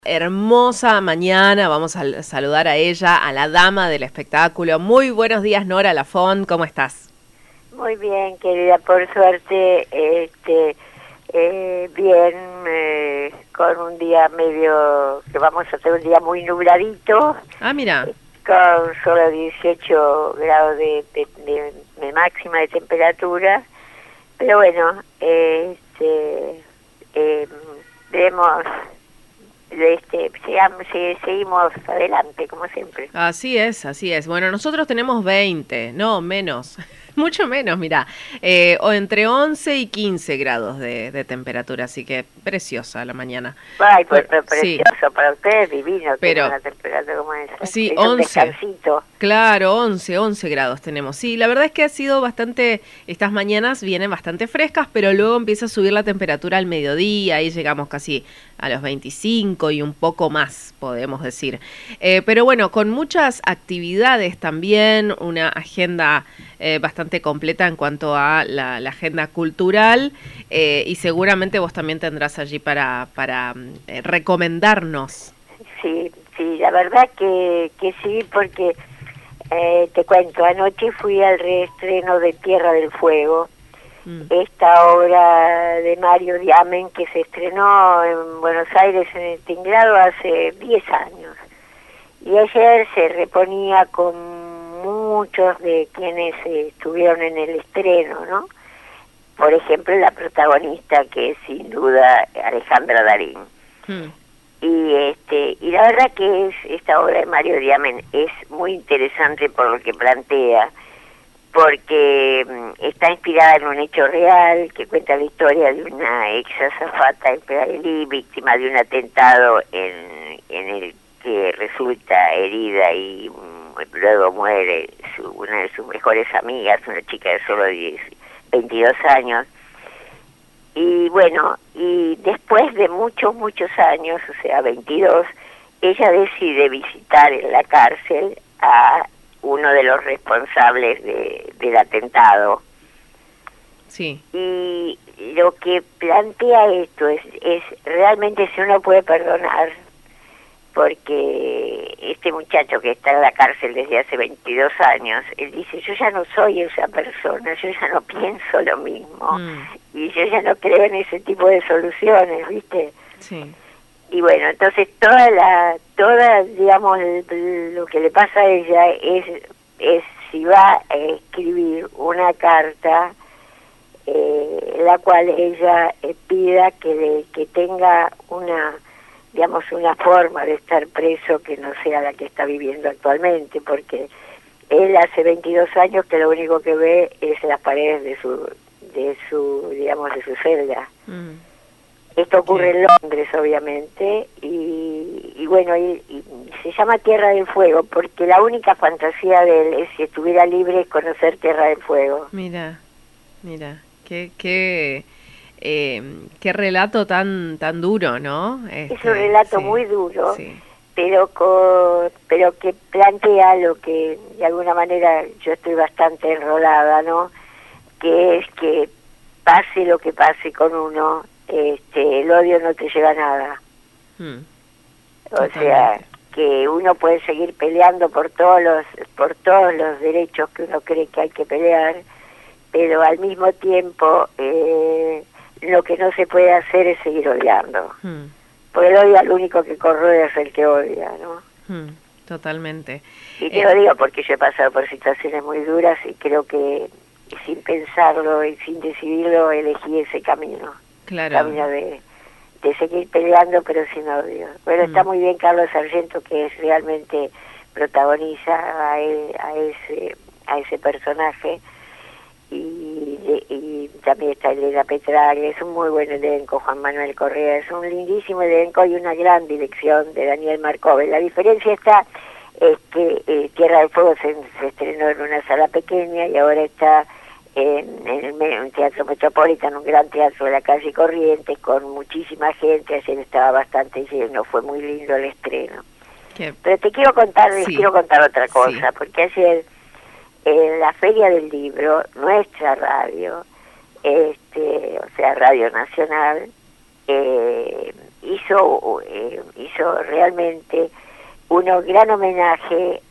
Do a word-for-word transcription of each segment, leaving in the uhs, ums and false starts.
Hermosa mañana, vamos a saludar a ella, a la dama del espectáculo. Muy buenos días, Nora Lafont, ¿cómo estás? Muy bien, querida, por suerte, este, eh, bien, eh, con un día medio, que vamos a tener un día muy nubladito. Ah, mira. Con solo dieciocho grados de, de, de, de máxima de temperatura, pero bueno, este, eh, vemos... Este, sigamos, seguimos adelante, como siempre. Así es, así es. Bueno, nosotros tenemos veinte, no, menos, mucho menos, mira, eh, o entre once y quince grados de, de temperatura, así que preciosa la mañana. Ay, pues, pero precioso, sí. Para ustedes divino, pero una temperatura como esa. Sí, es once. Un descansito. Claro, once, once grados tenemos. Sí, la verdad es que ha sido bastante, estas mañanas vienen bastante frescas, pero luego empieza a subir la temperatura al mediodía, ahí llegamos casi a los veinticinco y un poco más, podemos decir. Eh, pero bueno, con muchas actividades también, una agenda eh, bastante completa en cuanto a la, la agenda cultural, eh, y seguramente vos también tendrás allí para, para eh, recomendarnos. Sí, sí, la verdad que, que sí, porque eh, te cuento, anoche fui al reestreno de Tierra del Fuego, mm. esta obra de Mario Diamen que se estrenó en Buenos Aires en el Tinglado hace diez años. Y ayer se reponía con muchos de quienes eh, estuvieron en el estreno, ¿no? Por ejemplo, la protagonista, que es sin duda Alejandra Darín. Mm. Y este y la verdad que es esta obra de Mario Diamen es muy interesante por lo que plantea, porque um, está inspirada en un hecho real que cuenta la historia de una ex azafata israelí víctima de un atentado en, en el que resulta herida y um, luego muere su, una de sus mejores amigas, una chica de solo veintidós años. Y bueno, y después de muchos, muchos años, o sea, veintidós, ella decide visitar en la cárcel a uno de los responsables de, del atentado. Sí. Y lo que plantea esto es, es realmente si uno puede perdonar, porque este muchacho que está en la cárcel desde hace veintidós años, él dice, yo ya no soy esa persona, yo ya no pienso lo mismo, mm. y yo ya no creo en ese tipo de soluciones, ¿viste? Sí. Y bueno, entonces toda la, toda, digamos, lo que le pasa a ella es, es si va a escribir una carta eh, en la cual ella eh, pida que, le, que tenga una... digamos, una forma de estar preso que no sea la que está viviendo actualmente, porque él hace veintidós años que lo único que ve es las paredes de su, de su digamos, de su celda. Mm. Esto ocurre en Londres, obviamente, y, y bueno, y, y se llama Tierra del Fuego, porque la única fantasía de él es, si estuviera libre, es conocer Tierra del Fuego. Mira, mira, qué... qué... Eh, qué relato tan tan duro, ¿no? Este, es un relato sí, muy duro, sí. pero con, pero que plantea lo que de alguna manera yo estoy bastante enrolada, ¿no? Que es que pase lo que pase con uno, este, el odio no te lleva a nada. Hmm. O sea, que uno puede seguir peleando por todos los por todos los derechos que uno cree que hay que pelear, pero al mismo tiempo eh, lo que no se puede hacer es seguir odiando. Hmm. Porque el odio al único que corroe es el que odia, ¿no? Hmm. Totalmente. Y te eh, lo digo porque yo he pasado por situaciones muy duras y creo que sin pensarlo y sin decidirlo elegí ese camino. Claro. Camino de, de seguir peleando pero sin odio. Bueno, hmm. está muy bien Carlos Sargento, que es realmente protagoniza a, él, a, ese, a ese personaje. Y, y también está Elena Petraglia, es un muy buen elenco, Juan Manuel Correa, es un lindísimo elenco y una gran dirección de Daniel Marcove. La diferencia está es que eh, Tierra del Fuego se, se estrenó en una sala pequeña y ahora está en, en, el, en un teatro Metropolitan, un gran teatro de la calle Corrientes, con muchísima gente. Ayer estaba bastante lleno, fue muy lindo el estreno. ¿Qué? Pero te quiero contar, les sí. quiero contar otra cosa, sí. porque ayer en la Feria del Libro, nuestra radio, este, o sea, Radio Nacional, eh, hizo, eh, hizo realmente un gran homenaje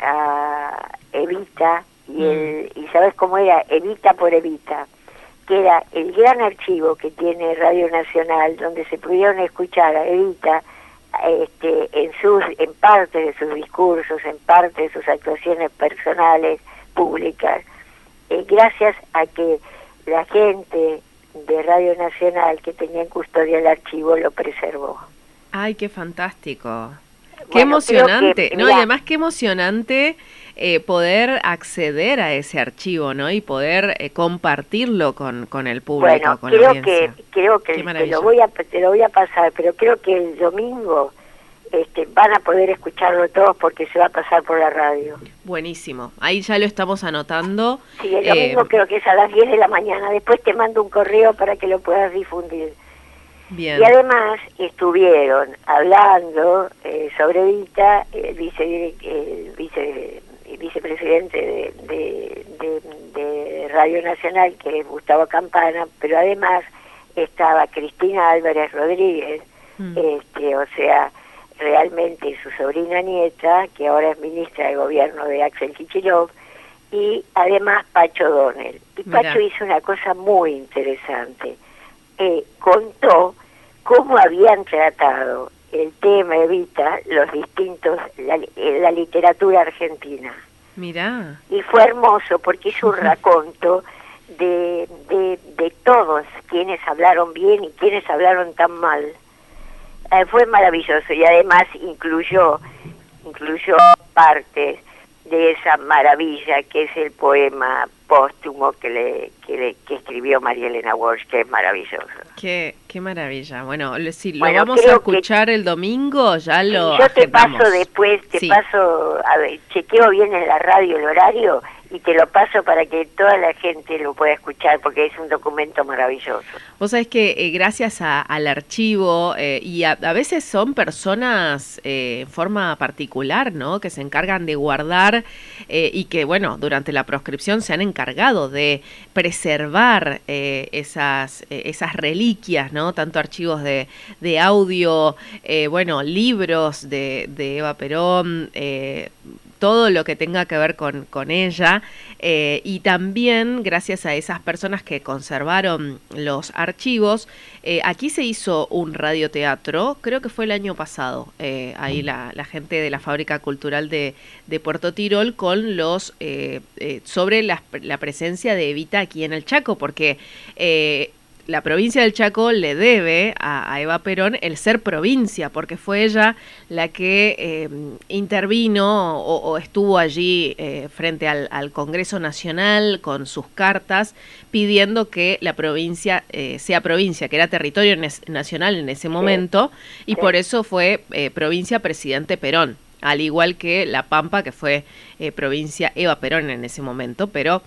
a Evita, y, el, y ¿sabes cómo era? Evita por Evita, que era el gran archivo que tiene Radio Nacional, donde se pudieron escuchar a Evita este, en, sus, en parte de sus discursos, en parte de sus actuaciones personales, públicas, eh, gracias a que la gente de Radio Nacional que tenía en custodia el archivo lo preservó. Ay, qué fantástico. Qué Bueno, emocionante, que, ¿no? mirá, Y además qué emocionante eh, poder acceder a ese archivo, ¿no? Y poder eh, compartirlo con, con el público, bueno, con creo la audiencia. que creo que te lo voy a te lo voy a pasar, pero creo que el domingo este, van a poder escucharlo todos porque se va a pasar por la radio. Buenísimo, ahí ya lo estamos anotando. Sí, el domingo eh, creo que es a las diez de la mañana. Después te mando un correo para que lo puedas difundir. Bien. Y además estuvieron hablando eh, sobre Evita el, vice, el, vice, el vicepresidente de, de, de, de Radio Nacional, que es Gustavo Campana, pero además estaba Cristina Álvarez Rodríguez, mm. este, o sea, realmente su sobrina nieta, que ahora es ministra de Gobierno de Axel Kicillof, y además Pacho Donel. Y Pacho Mirá. hizo una cosa muy interesante. Eh, contó cómo habían tratado el tema Evita los distintos, la, la literatura argentina. Mirá. Y fue hermoso porque hizo un raconto de, de, de todos quienes hablaron bien y quienes hablaron tan mal. Eh, fue maravilloso y además incluyó, incluyó partes de esa maravilla que es el poema póstumo que le, que le que escribió María Elena Walsh, que es maravilloso. Qué, qué maravilla. Bueno, si lo bueno, vamos a escuchar el domingo, ya lo Yo agendamos. te paso después, te sí. paso, a ver, chequeo bien en la radio el horario y te lo paso para que toda la gente lo pueda escuchar porque es un documento maravilloso. Vos sabés que eh, gracias a, al archivo eh, y a, a veces son personas eh, en forma particular, ¿no? Que se encargan de guardar eh, y que, bueno, durante la proscripción se han encargado de preservar eh, esas, eh, esas reliquias, ¿no? Tanto archivos de, de audio, eh, bueno, libros de, de Eva Perón, eh, todo lo que tenga que ver con, con ella, eh, y también gracias a esas personas que conservaron los archivos, eh, aquí se hizo un radioteatro, creo que fue el año pasado, eh, ahí la, la gente de la Fábrica Cultural de, de Puerto Tirol con los, eh, eh, sobre la, la presencia de Evita aquí en el Chaco, porque eh, la provincia del Chaco le debe a, a Eva Perón el ser provincia, porque fue ella la que eh, intervino o, o estuvo allí eh, frente al, al Congreso Nacional con sus cartas pidiendo que la provincia eh, sea provincia, que era territorio nacional en ese momento, y por eso fue eh, provincia Presidente Perón, al igual que La Pampa, que fue eh, provincia Eva Perón en ese momento, pero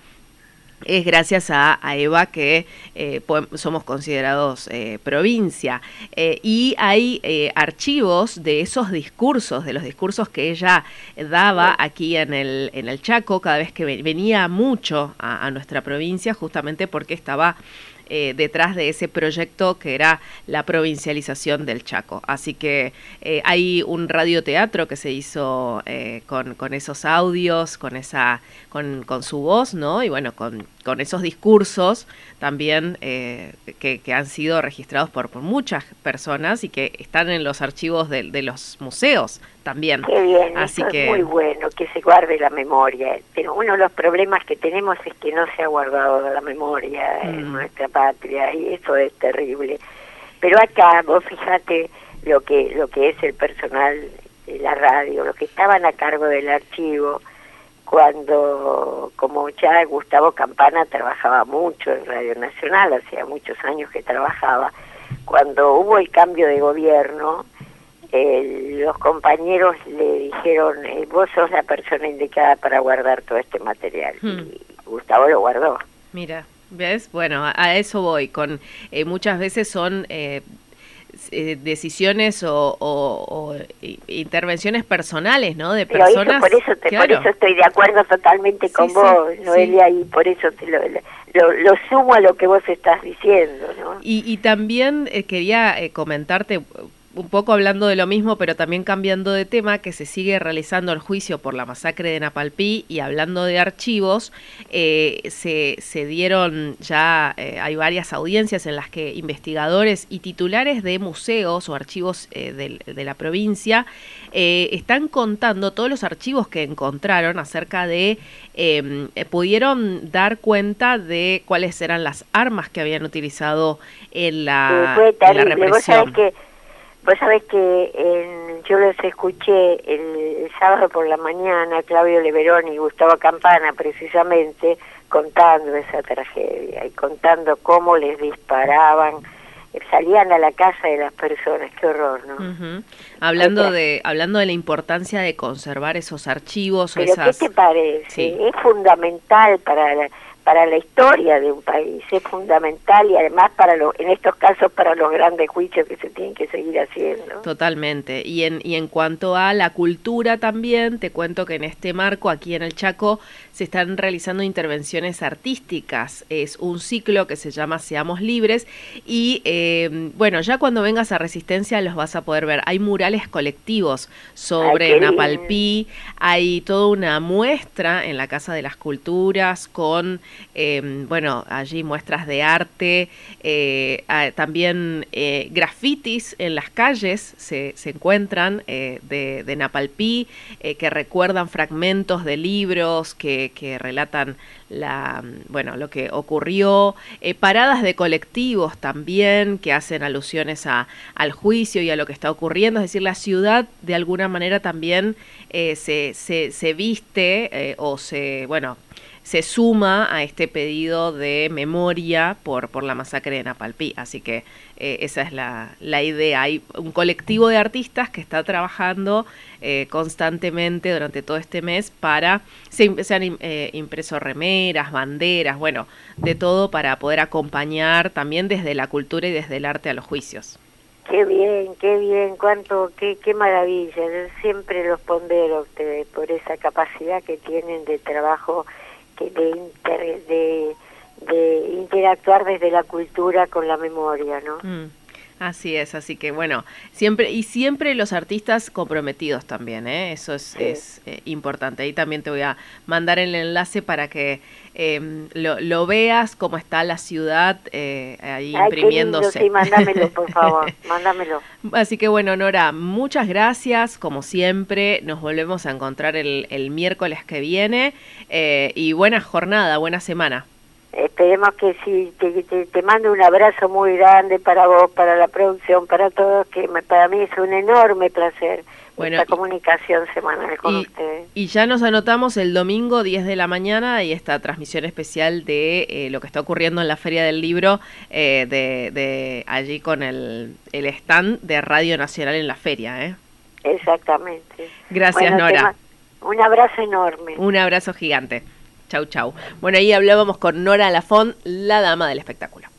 es gracias a, a Eva que eh, somos considerados eh, provincia. Eh, y hay eh, archivos de esos discursos, de los discursos que ella daba aquí en el, en el Chaco, cada vez que venía mucho a, a nuestra provincia, justamente porque estaba Eh, detrás de ese proyecto que era la provincialización del Chaco. Así que eh, hay un radioteatro que se hizo eh, con, con esos audios, con esa con, con su voz, ¿no? Y bueno, con, con esos discursos también eh, que, que han sido registrados por, por muchas personas y que están en los archivos de, de los museos también. Qué bien, Así eso que... es muy bueno, que se guarde la memoria. Pero uno de los problemas que tenemos es que no se ha guardado la memoria mm. en nuestra patria, y eso es terrible. Pero acá, vos fíjate lo que, lo que es el personal de la radio, los que estaban a cargo del archivo, cuando, como ya Gustavo Campana trabajaba mucho en Radio Nacional, hacía muchos años que trabajaba, cuando hubo el cambio de gobierno, Eh, los compañeros le dijeron, eh, vos sos la persona indicada para guardar todo este material. Hmm. Y Gustavo lo guardó. Mira, ¿ves? Bueno, a, a eso voy. Con eh, muchas veces son eh, eh, decisiones o, o, o intervenciones personales, ¿no? De Pero personas. Eso, por eso te, claro. por eso estoy de acuerdo totalmente con sí, vos, sí, Noelia, sí. y por eso te lo, lo, lo sumo a lo que vos estás diciendo, ¿no? Y, y también eh, quería eh, comentarte. un poco hablando de lo mismo, pero también cambiando de tema, que se sigue realizando el juicio por la masacre de Napalpí, y hablando de archivos, eh, se, se dieron ya, eh, hay varias audiencias en las que investigadores y titulares de museos o archivos eh, de, de la provincia eh, están contando todos los archivos que encontraron acerca de, eh, pudieron dar cuenta de cuáles eran las armas que habían utilizado en la, fue en la terrible. represión. Vos sabés que, vos sabés que en, yo los escuché el, el sábado por la mañana, Claudio Leverón y Gustavo Campana precisamente, contando esa tragedia y contando cómo les disparaban, salían a la casa de las personas. Qué horror, ¿no? Uh-huh. Hablando de hablando de la importancia de conservar esos archivos. ¿Pero o esas... qué te parece? Sí. Es fundamental para la, para la historia de un país, es fundamental, y además para lo, en estos casos para los grandes juicios que se tienen que seguir haciendo. Totalmente. Y en, y en cuanto a la cultura también, te cuento que en este marco, aquí en el Chaco, se están realizando intervenciones artísticas. Es un ciclo que se llama Seamos Libres, y eh, bueno, ya cuando vengas a Resistencia los vas a poder ver. Hay murales colectivos sobre Napalpí, hay toda una muestra en la Casa de las Culturas con... Eh, bueno, allí muestras de arte, eh, también eh, grafitis en las calles se, se encuentran eh, de, de Napalpí, eh, que recuerdan fragmentos de libros que, que relatan la, bueno, lo que ocurrió, eh, paradas de colectivos también que hacen alusiones a, al juicio y a lo que está ocurriendo. Es decir, la ciudad de alguna manera también eh, se, se, se viste eh, o se, bueno, se suma a este pedido de memoria por, por la masacre de Napalpí. Así que eh, esa es la, la idea. Hay un colectivo de artistas que está trabajando eh, constantemente durante todo este mes para, se, se han eh, impreso remeras, banderas, bueno, de todo para poder acompañar también desde la cultura y desde el arte a los juicios. Qué bien, qué bien, cuánto, qué, qué maravilla. Yo siempre los pondero a ustedes por esa capacidad que tienen de trabajo, que de, inter, de, de interactuar desde la cultura con la memoria, ¿no? Mm, así es, así que bueno, siempre y siempre los artistas comprometidos también, ¿eh? Eso es, sí. es eh, importante. Ahí también te voy a mandar el enlace para que eh, lo, lo veas, cómo está la ciudad eh, ahí Ay, imprimiéndose. Qué lindo, sí, mándamelo, por favor, mándamelo. Así que bueno, Nora, muchas gracias, como siempre. Nos volvemos a encontrar el, el miércoles que viene eh, y buena jornada, buena semana. Esperemos que sí, te, te, te mando un abrazo muy grande para vos, para la producción, para todos, que me, para mí es un enorme placer bueno, esta y, comunicación semanal con y, ustedes. Y ya nos anotamos el domingo diez de la mañana y esta transmisión especial de eh, lo que está ocurriendo en la Feria del Libro, eh, de, de allí con el, el stand de Radio Nacional en la feria. ¿eh? Exactamente. Gracias, bueno, Nora. Un abrazo enorme. Un abrazo gigante. Chau, chau. Bueno, ahí hablábamos con Nora Lafont, la dama del espectáculo.